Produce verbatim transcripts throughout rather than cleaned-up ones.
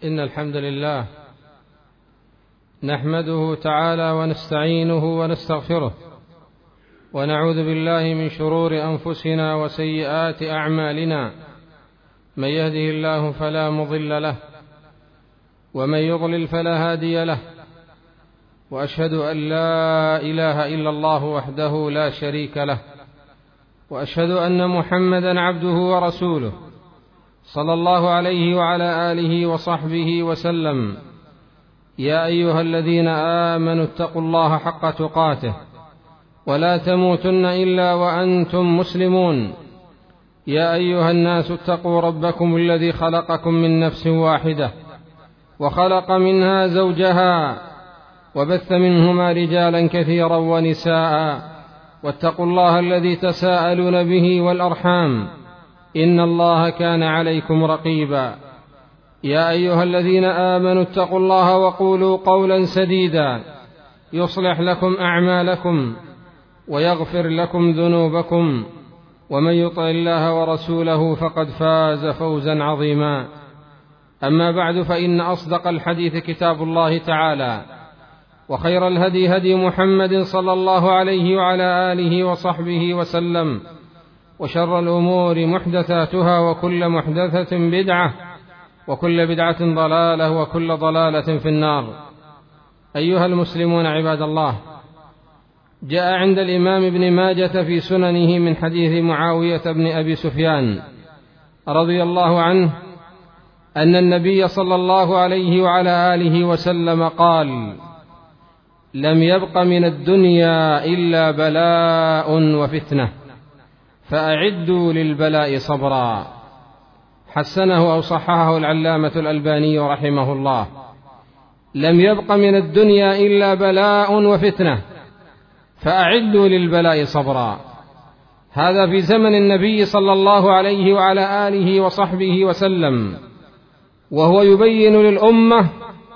إن الحمد لله نحمده تعالى ونستعينه ونستغفره ونعوذ بالله من شرور أنفسنا وسيئات أعمالنا. من يهده الله فلا مضل له ومن يضلل فلا هادي له، وأشهد أن لا إله إلا الله وحده لا شريك له، وأشهد أن محمدا عبده ورسوله صلى الله عليه وعلى آله وصحبه وسلم. يا أيها الذين آمنوا اتقوا الله حق تقاته ولا تموتن إلا وأنتم مسلمون. يا أيها الناس اتقوا ربكم الذي خلقكم من نفس واحدة وخلق منها زوجها وبث منهما رجالا كثيرا ونساء، واتقوا الله الذي تساءلون به والأرحام إن الله كان عليكم رقيبا. يا أيها الذين آمنوا اتقوا الله وقولوا قولا سديدا يصلح لكم أعمالكم ويغفر لكم ذنوبكم، ومن يطع الله ورسوله فقد فاز فوزا عظيما. أما بعد، فإن أصدق الحديث كتاب الله تعالى، وخير الهدي هدي محمد صلى الله عليه وعلى آله وصحبه وسلم، وشر الأمور محدثاتها وكل محدثة بدعة وكل بدعة ضلالة وكل ضلالة في النار. أيها المسلمون عباد الله، جاء عند الإمام ابن ماجة في سننه من حديث معاوية بن أبي سفيان رضي الله عنه أن النبي صلى الله عليه وعلى آله وسلم قال: لم يبق من الدنيا إلا بلاء وفتنة، فأعدوا للبلاء صبرا. حسنه أو صححه العلامة الألباني رحمه الله. لم يبق من الدنيا إلا بلاء وفتنة، فأعدوا للبلاء صبرا. هذا في زمن النبي صلى الله عليه وعلى آله وصحبه وسلم، وهو يبين للأمة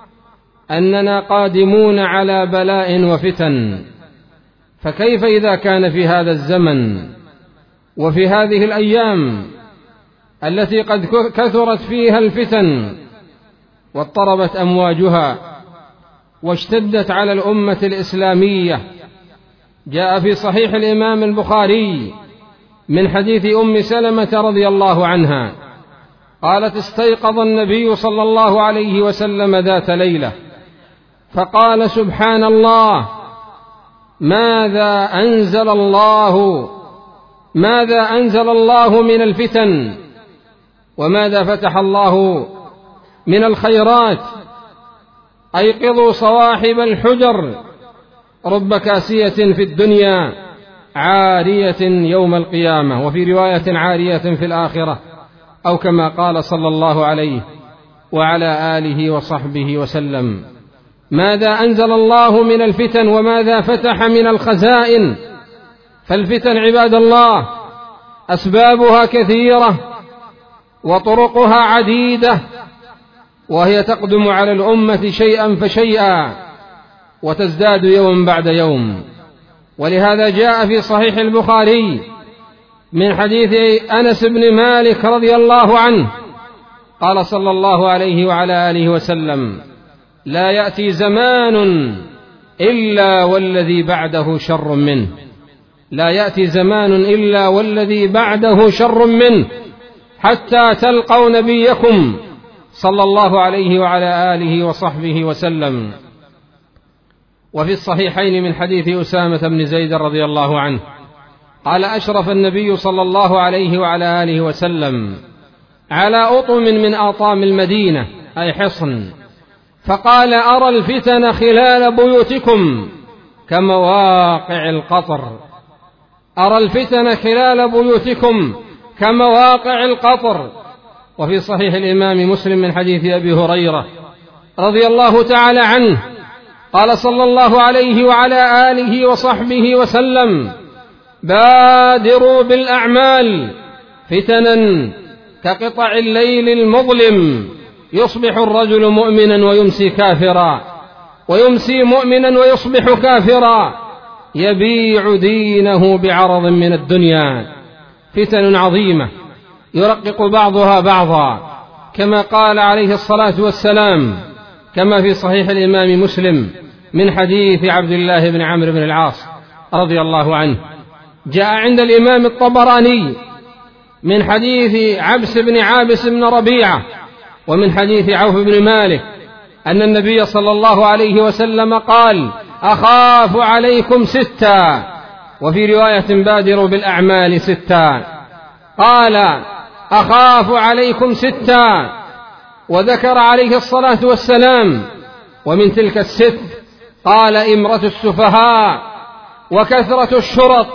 أننا قادمون على بلاء وفتن. فكيف إذا كان في هذا الزمن وفي هذه الأيام التي قد كثرت فيها الفتن واضطربت أمواجها واشتدت على الأمة الإسلامية؟ جاء في صحيح الإمام البخاري من حديث أم سلمة رضي الله عنها قالت: استيقظ النبي صلى الله عليه وسلم ذات ليلة فقال: سبحان الله، ماذا أنزل الله ماذا أنزل الله من الفتن، وماذا فتح الله من الخيرات. أيقظوا صواحب الحجر، رب كاسية في الدنيا عارية يوم القيامة، وفي رواية عارية في الآخرة، أو كما قال صلى الله عليه وعلى آله وصحبه وسلم. ماذا أنزل الله من الفتن وماذا فتح من الخزائن. فالفتن عباد الله أسبابها كثيرة وطرقها عديدة، وهي تقدم على الأمة شيئا فشيئا وتزداد يوم بعد يوم. ولهذا جاء في صحيح البخاري من حديث أنس بن مالك رضي الله عنه قال صلى الله عليه وعلى آله وسلم: لا يأتي زمان إلا والذي بعده شر منه. لا يأتي زمان إلا والذي بعده شر منه حتى تلقوا نبيكم صلى الله عليه وعلى آله وصحبه وسلم. وفي الصحيحين من حديث أسامة بن زيد رضي الله عنه قال: أشرف النبي صلى الله عليه وعلى آله وسلم على أطم من أطام المدينة، أي حصن، فقال: أرى الفتن خلال بيوتكم كمواقع القطر. أرى الفتن خلال بيوتكم كمواقع القطر. وفي صحيح الإمام مسلم من حديث أبي هريرة رضي الله تعالى عنه قال صلى الله عليه وعلى آله وصحبه وسلم: بادروا بالأعمال فتنا كقطع الليل المظلم، يصبح الرجل مؤمنا ويمسي كافرا، ويمسي مؤمنا ويصبح كافرا، يبيع دينه بعرض من الدنيا. فتن عظيمة يرقق بعضها بعضا كما قال عليه الصلاة والسلام كما في صحيح الإمام مسلم من حديث عبد الله بن عمرو بن العاص رضي الله عنه. جاء عند الإمام الطبراني من حديث عبس بن عابس بن ربيعة ومن حديث عوف بن مالك أن النبي صلى الله عليه وسلم قال: أخاف عليكم ستا، وفي رواية بادروا بالأعمال ستا. قال: أخاف عليكم ستا، وذكر عليه الصلاة والسلام ومن تلك الست قال: إمرة السفهاء، وكثرة الشرط،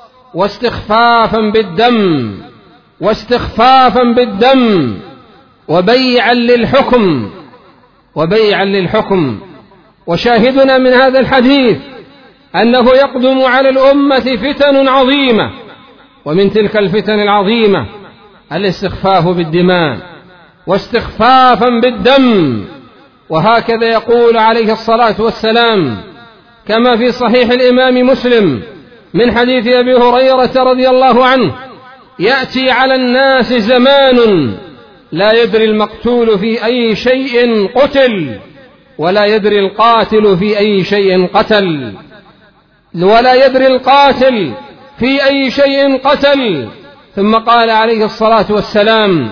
واستخفافا بالدم واستخفافا بالدم وبيعا للحكم وبيعا للحكم. وشاهدنا من هذا الحديث أنه يقدم على الأمة فتن عظيمة، ومن تلك الفتن العظيمة الاستخفاف بالدماء واستخفافا بالدم. وهكذا يقول عليه الصلاة والسلام كما في صحيح الإمام مسلم من حديث أبي هريرة رضي الله عنه: يأتي على الناس زمان لا يدري المقتول في أي شيء قتل، ولا يدري القاتل في أي شيء قتل ولا يدري القاتل في أي شيء قتل ثم قال عليه الصلاة والسلام: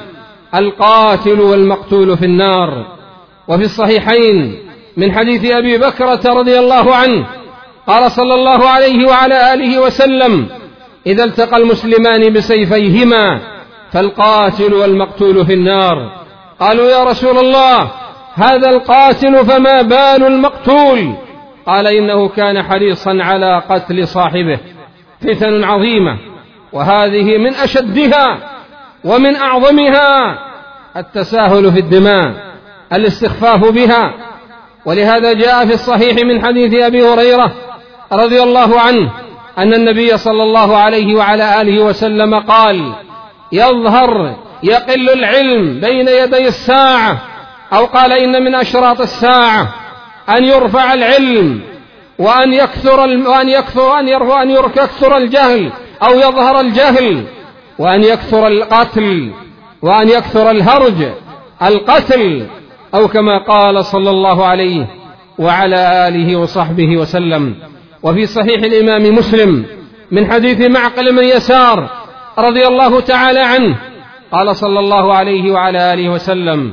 القاتل والمقتول في النار. وفي الصحيحين من حديث أبي بكرة رضي الله عنه قال صلى الله عليه وعلى آله وسلم: إذا التقى المسلمان بسيفيهما فالقاتل والمقتول في النار. قالوا: يا رسول الله، هذا القاتل فما بال المقتول؟ قال: إنه كان حريصا على قتل صاحبه. فتن عظيمة، وهذه من أشدها ومن أعظمها التساهل في الدماء، الاستخفاف بها. ولهذا جاء في الصحيح من حديث أبي هريرة رضي الله عنه أن النبي صلى الله عليه وعلى آله وسلم قال: يظهر يقل العلم بين يدي الساعة، أو قال: إن من أشراط الساعة أن يرفع العلم وأن يكثر وأن يكثر وأن يرفع أن يكثر الجهل أو يظهر الجهل، وأن يكثر القتل وأن يكثر الهرج القتل، أو كما قال صلى الله عليه وعلى آله وصحبه وسلم. وفي صحيح الإمام مسلم من حديث معقل بن يسار رضي الله تعالى عنه قال صلى الله عليه وعلى آله وسلم: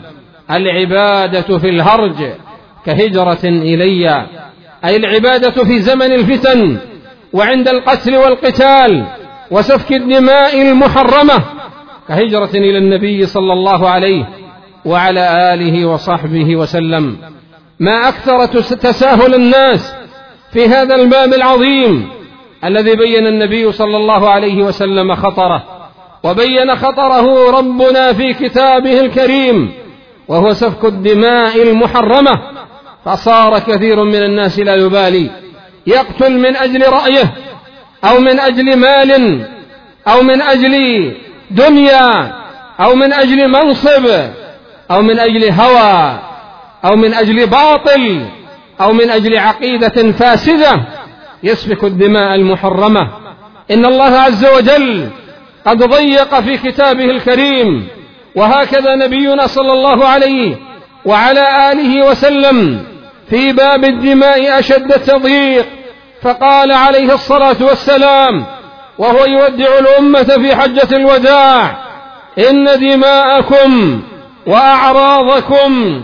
العبادة في الهرج كهجرة إلي، أي العبادة في زمن الفتن وعند القتل والقتال وسفك الدماء المحرمة كهجرة إلى النبي صلى الله عليه وعلى آله وصحبه وسلم. ما أكثر تساهل الناس في هذا الباب العظيم الذي بين النبي صلى الله عليه وسلم خطره، وبين خطره ربنا في كتابه الكريم، وهو سفك الدماء المحرمة. فصار كثير من الناس لا يبالي، يقتل من أجل رأيه أو من أجل مال أو من أجل دنيا أو من أجل منصب أو من أجل هوى أو من أجل باطل أو من أجل عقيدة فاسدة، يسفك الدماء المحرمة. إن الله عز وجل قد ضيق في كتابه الكريم، وهكذا نبينا صلى الله عليه وعلى آله وسلم في باب الدماء أشد التضييق، فقال عليه الصلاة والسلام وهو يودع الأمة في حجة الوداع: إن دماءكم وأعراضكم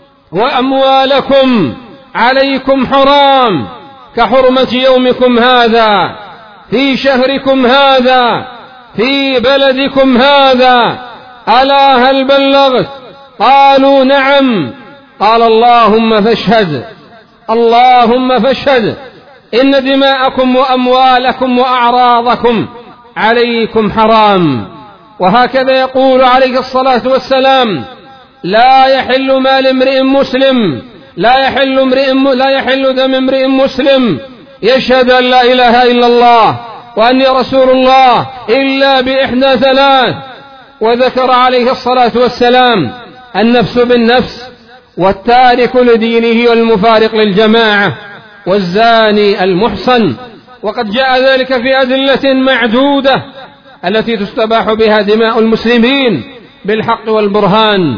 وأموالكم عليكم حرام كحرمة يومكم هذا في شهركم هذا في بلدكم هذا، ألا هل بلغت؟ قالوا: نعم. قال: اللهم فاشهد اللهم فاشهد إن دماءكم وأموالكم وأعراضكم عليكم حرام. وهكذا يقول عليه الصلاة والسلام: لا يحل مال امرئ مسلم لا يحل امرئ لا يحل دم امرئ مسلم يشهد أن لا إله إلا الله وأني رسول الله إلا بإحدى ثلاث. وذكر عليه الصلاة والسلام: النفس بالنفس، والتارك لدينه والمفارق للجماعة، والزاني المحصن. وقد جاء ذلك في أدلة معدودة التي تستباح بها دماء المسلمين بالحق والبرهان.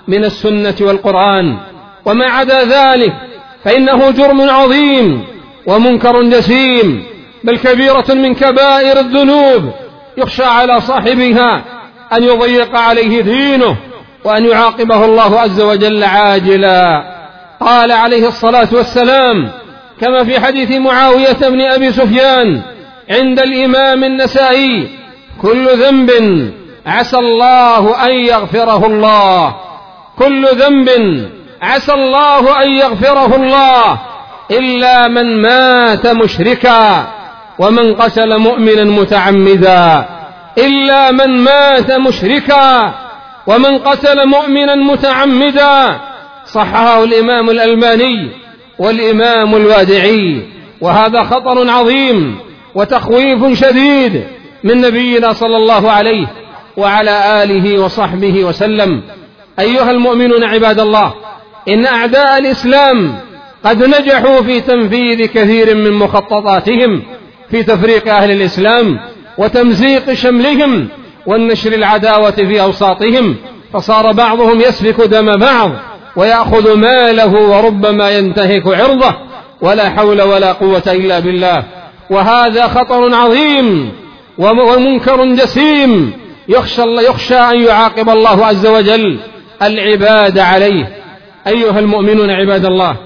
من السنة والقرآن، وما عدا ذلك فإنه جرم عظيم ومنكر جسيم، بل كبيرة من كبائر الذنوب يخشى على صاحبها أن يضيق عليه دينه وأن يعاقبه الله عز وجل عاجلا. قال عليه الصلاة والسلام كما في حديث معاوية بن أبي سفيان عند الإمام النسائي: كل ذنب عسى الله أن يغفره الله، كل ذنب عسى الله أن يغفره الله إلا من مات مشركا ومن قتل مؤمنا متعمدا، إلا من مات مشركا ومن قتل مؤمنا متعمدا. صححه الإمام الألباني والإمام الوادعي. وهذا خطر عظيم وتخويف شديد من نبينا صلى الله عليه وعلى آله وصحبه وسلم. أيها المؤمنون عباد الله، إن أعداء الإسلام قد نجحوا في تنفيذ كثير من مخططاتهم في تفريق أهل الإسلام وتمزيق شملهم والنشر العداوة في أوساطهم، فصار بعضهم يسفك دم بعض ويأخذ ماله وربما ينتهك عرضه، ولا حول ولا قوة إلا بالله. وهذا خطر عظيم ومنكر جسيم يخشى, يخشى أن يعاقب الله عز وجل العباد عليه. أيها المؤمنون عباد الله،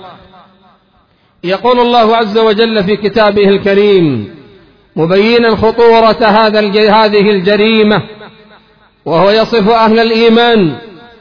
يقول الله عز وجل في كتابه الكريم مبينا خطورة هذه الجريمة، وهو يصف أهل الإيمان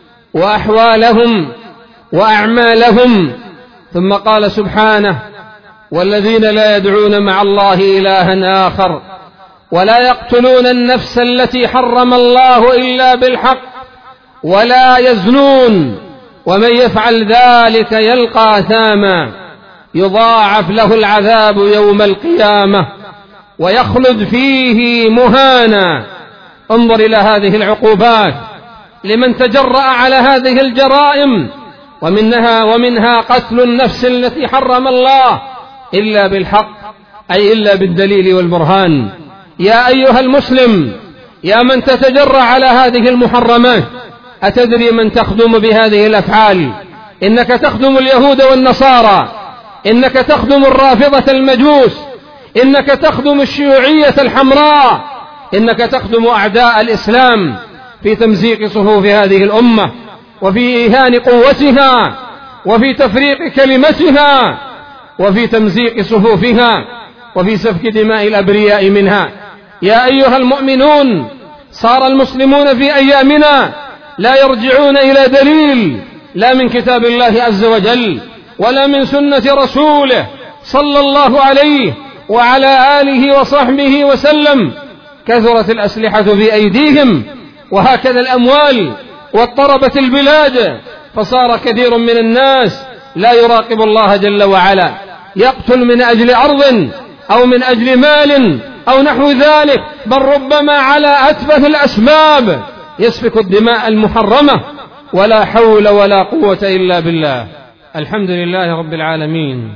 وأحوالهم وأعمالهم، ثم قال سبحانه: والذين لا يدعون مع الله إلها آخر ولا يقتلون النفس التي حرم الله إلا بالحق ولا يزنون ومن يفعل ذلك يلقى أثاما يضاعف له العذاب يوم القيامة ويخلد فيه مهانا. انظر إلى هذه العقوبات لمن تجرأ على هذه الجرائم، ومنها ومنها قتل النفس التي حرم الله إلا بالحق، أي إلا بالدليل والبرهان. يا أيها المسلم، يا من تتجرأ على هذه المحرمات، أتدري من تخدم بهذه الأفعال؟ إنك تخدم اليهود والنصارى، إنك تخدم الرافضة المجوس، إنك تخدم الشيوعية الحمراء، إنك تخدم أعداء الإسلام في تمزيق صفوف هذه الأمة وفي إيهان قوتها وفي تفريق كلمتها وفي تمزيق صفوفها وفي سفك دماء الأبرياء منها. يا أيها المؤمنون، صار المسلمون في أيامنا لا يرجعون إلى دليل، لا من كتاب الله عز وجل ولا من سنة رسوله صلى الله عليه وعلى آله وصحبه وسلم. كثرت الأسلحة في أيديهم، وهكذا الأموال، واضطربت البلاد، فصار كثير من الناس لا يراقب الله جل وعلا، يقتل من أجل أرض أو من أجل مال أو نحو ذلك، بل ربما على أتفه الأسباب يسفك الدماء المحرمة، ولا حول ولا قوة إلا بالله. الحمد لله رب العالمين،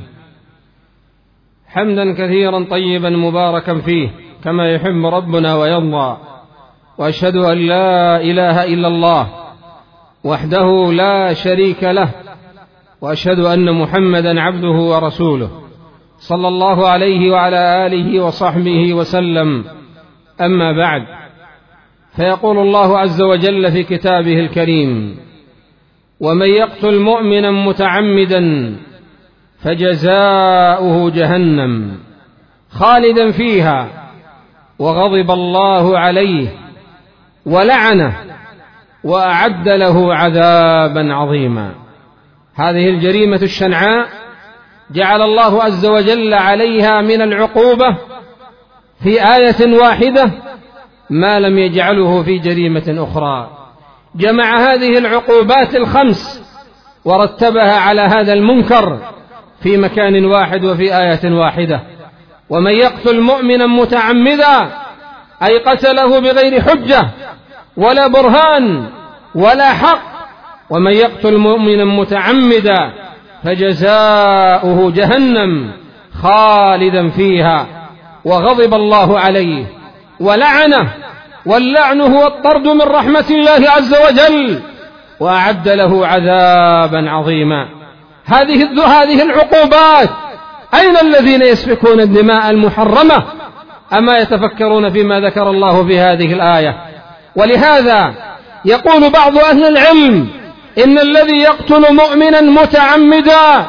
حمدا كثيرا طيبا مباركا فيه كما يحب ربنا ويرضى. وأشهد أن لا إله إلا الله وحده لا شريك له، وأشهد أن محمدا عبده ورسوله صلى الله عليه وعلى آله وصحبه وسلم. أما بعد، فيقول الله عز وجل في كتابه الكريم: ومن يقتل مؤمنا متعمدا فجزاؤه جهنم خالدا فيها وغضب الله عليه ولعنه وأعد له عذابا عظيما. هذه الجريمة الشنعاء جعل الله عز وجل عليها من العقوبة في آية واحدة ما لم يجعله في جريمة أخرى. جمع هذه العقوبات الخمس ورتبها على هذا المنكر في مكان واحد وفي آية واحدة. ومن يقتل مؤمنا متعمدا، أي قتله بغير حجة ولا برهان ولا حق. ومن يقتل مؤمنا متعمدا فجزاؤه جهنم خالدا فيها وغضب الله عليه ولعنه، واللعن هو الطرد من رحمة الله عز وجل، وأعد له عذابا عظيما. هذه هذه العقوبات، أين الذين يسفكون الدماء المحرمة؟ أما يتفكرون فيما ذكر الله في هذه الآية؟ ولهذا يقول بعض أهل العلم إن الذي يقتل مؤمنا متعمدا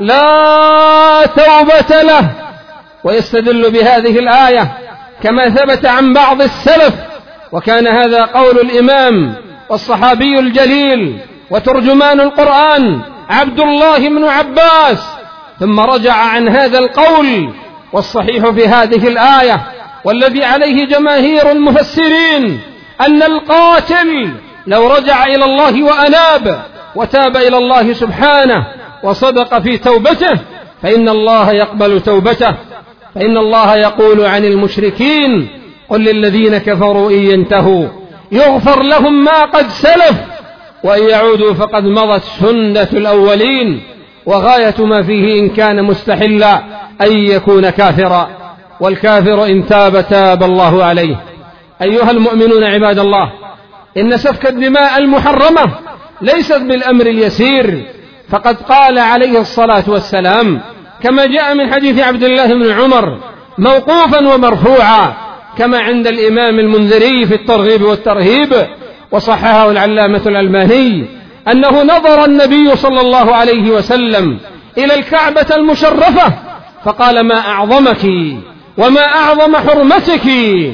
لا توبة له، ويستدل بهذه الآية كما ثبت عن بعض السلف، وكان هذا قول الإمام والصحابي الجليل وترجمان القرآن عبد الله بن عباس، ثم رجع عن هذا القول. والصحيح في هذه الآية والذي عليه جماهير المفسرين أن القاتل لو رجع إلى الله وأناب وتاب إلى الله سبحانه وصدق في توبته فإن الله يقبل توبته، فإن الله يقول عن المشركين قل للذين كفروا إن ينتهوا يغفر لهم ما قد سلف وإن يعودوا فقد مضت سنة الأولين، وغاية ما فيه إن كان مستحلا أن يكون كافرا، والكافر إن تاب تاب الله عليه. أيها المؤمنون عباد الله، إن سفك الدماء المحرمة ليست بالأمر اليسير، فقد قال عليه الصلاة والسلام كما جاء من حديث عبد الله بن عمر موقوفا ومرفوعا كما عند الإمام المنذري في الترغيب والترهيب، وصححه العلامة الألباني، أنه نظر النبي صلى الله عليه وسلم إلى الكعبة المشرفة فقال ما أعظمك وما أعظم حرمتك،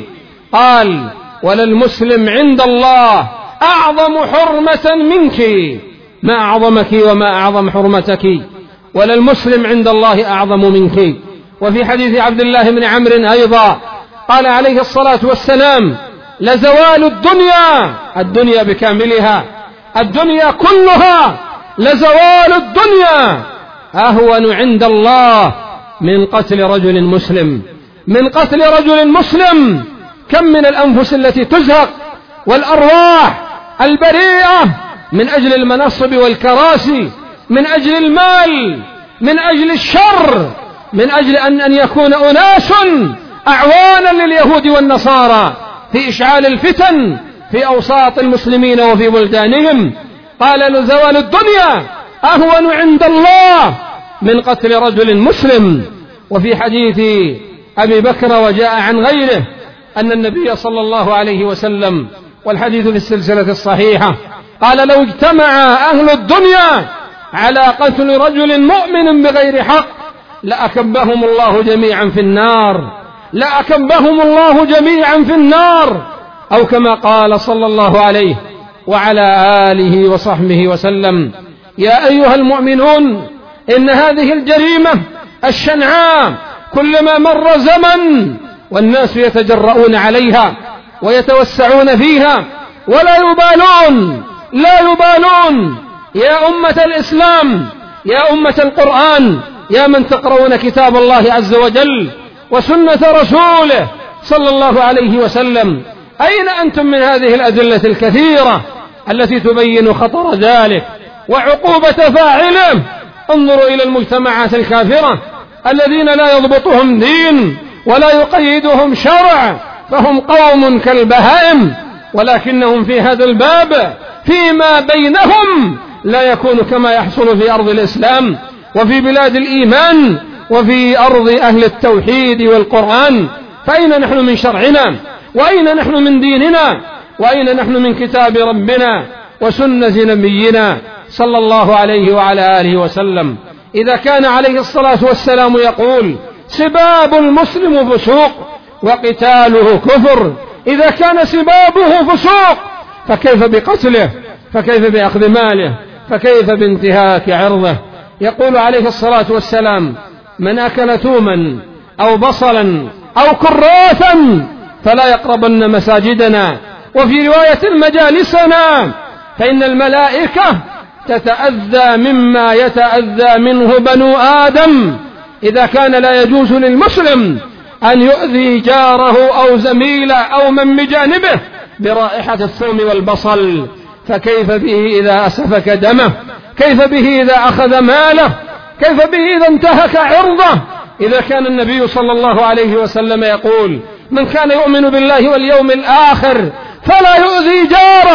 قال وللمسلم عند الله أعظم حرمة منك، ما أعظمك وما أعظم حرمتك، وللمسلم عند الله أعظم منك. وفي حديث عبد الله بن عمرو أيضا قال عليه الصلاة والسلام لزوال الدنيا، الدنيا بكاملها، الدنيا كلها، لزوال الدنيا أهون عند الله من قتل رجل مسلم، من قتل رجل مسلم. كم من الأنفس التي تزهق والأرواح البريئة من أجل المنصب والكراسي، من أجل المال، من أجل الشر، من أجل أن, أن يكون أناس أعوانا لليهود والنصارى في إشعال الفتن في أوساط المسلمين وفي بلدانهم. قال لزوال الدنيا أهون عند الله من قتل رجل مسلم. وفي حديث أبي بكر وجاء عن غيره أن النبي صلى الله عليه وسلم، والحديث في السلسلة الصحيحة، قال لو اجتمع أهل الدنيا على قتل رجل مؤمن بغير حق لأكبهم الله جميعا في النار، لأكبهم الله جميعا في النار، أو كما قال صلى الله عليه وعلى آله وصحبه وسلم. يا أيها المؤمنون، إن هذه الجريمة الشنعاء كلما مر زمن والناس يتجرؤون عليها ويتوسعون فيها ولا يبالون، لا يبالون. يا أمة الإسلام، يا أمة القرآن، يا من تقرؤون كتاب الله عز وجل وسنة رسوله صلى الله عليه وسلم، أين أنتم من هذه الأدلة الكثيرة التي تبين خطر ذلك وعقوبة فاعله؟ انظروا إلى المجتمعات الكافرة الذين لا يضبطهم دين ولا يقيدهم شرع، فهم قوم كالبهائم، ولكنهم في هذا الباب فيما بينهم لا يكون كما يحصل في أرض الإسلام وفي بلاد الإيمان وفي أرض أهل التوحيد والقرآن. فأين نحن من شرعنا؟ وأين نحن من ديننا؟ وأين نحن من كتاب ربنا وسنة نبينا صلى الله عليه وعلى آله وسلم؟ إذا كان عليه الصلاة والسلام يقول سباب المسلم فسوق وقتاله كفر، إذا كان سبابه فسوق فكيف بقتله؟ فكيف بأخذ ماله؟ فكيف بانتهاك عرضه؟ يقول عليه الصلاة والسلام من أكل ثوما أو بصلا أو كراثا فلا يقربن مساجدنا، وفي رواية مجالسنا، فإن الملائكة تتأذى مما يتأذى منه بنو آدم. إذا كان لا يجوز للمسلم أن يؤذي جاره أو زميله أو من بجانبه برائحة الثوم والبصل، فكيف به إذا أسفك دمه؟ كيف به إذا أخذ ماله؟ كيف به إذا انتهك عرضه؟ إذا كان النبي صلى الله عليه وسلم يقول من كان يؤمن بالله واليوم الآخر فلا يؤذي جاره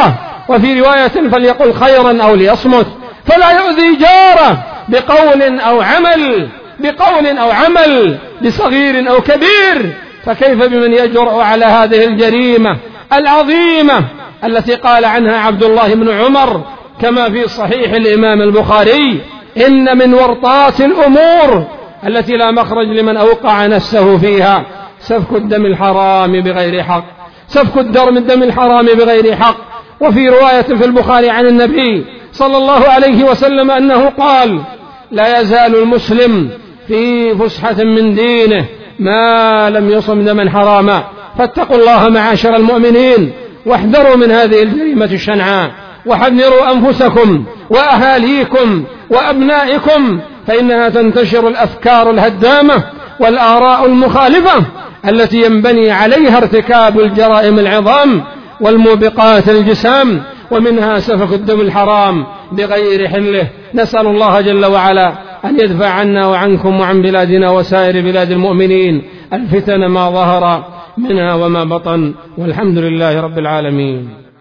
وفي رواية فليقل خيرا أو ليصمت، فلا يؤذي جاره بقول أو عمل بقول أو عمل بصغير أو كبير. فكيف بمن يجرؤ على هذه الجريمة العظيمة التي قال عنها عبد الله بن عمر كما في صحيح الإمام البخاري: إن من ورطات الأمور التي لا مخرج لمن أوقع نفسه فيها سفك الدم الحرام بغير حق سفك الدم الدم الحرام بغير حق. وفي رواية في البخاري عن النبي صلى الله عليه وسلم أنه قال: لا يزال المسلم في فسحة من دينه ما لم يصم دما حراما. فاتقوا الله معاشر المؤمنين، واحذروا من هذه الجريمة الشنعاء، وحذروا أنفسكم وأهاليكم وأبنائكم، فإنها تنتشر الأفكار الهدامة والآراء المخالفة التي ينبني عليها ارتكاب الجرائم العظام والموبقات الجسام، ومنها سفك الدم الحرام بغير حله. نسأل الله جل وعلا أن يدفع عنا وعنكم وعن بلادنا وسائر بلاد المؤمنين الفتن ما ظهر منها وما بطن، والحمد لله رب العالمين.